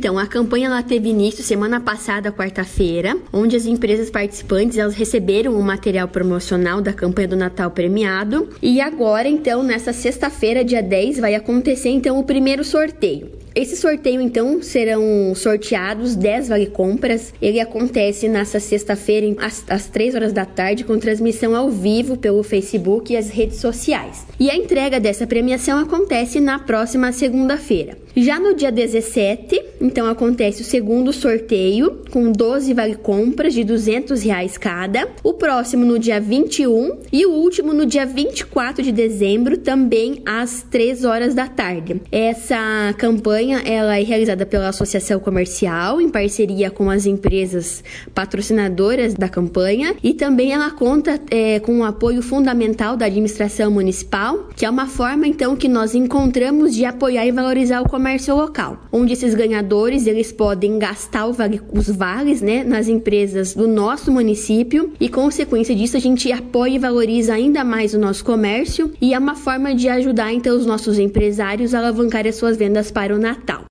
Então, a campanha ela teve início semana passada, quarta-feira, onde as empresas participantes elas receberam o material promocional da campanha do Natal premiado. E agora, então, nessa sexta-feira, dia 10, vai acontecer, então, o primeiro sorteio. Esse sorteio, então, serão sorteados 10 vale-compras. Ele acontece nessa sexta-feira, às 3 horas da tarde, com transmissão ao vivo pelo Facebook e as redes sociais. E a entrega dessa premiação acontece na próxima segunda-feira. Já no dia 17, então, acontece o segundo sorteio, com 12 vale-compras de R$200 cada. O próximo no dia 21 e o último no dia 24 de dezembro, também às 3 horas da tarde. Essa campanha ela é realizada pela Associação Comercial, em parceria com as empresas patrocinadoras da campanha, e também ela conta com o apoio fundamental da administração municipal, que é uma forma, então, que nós encontramos de apoiar e valorizar o comércio local, onde esses ganhadores eles podem gastar os vales, né, nas empresas do nosso município, e, consequência disso, a gente apoia e valoriza ainda mais o nosso comércio, e é uma forma de ajudar, então, os nossos empresários a alavancar as suas vendas para o Natal.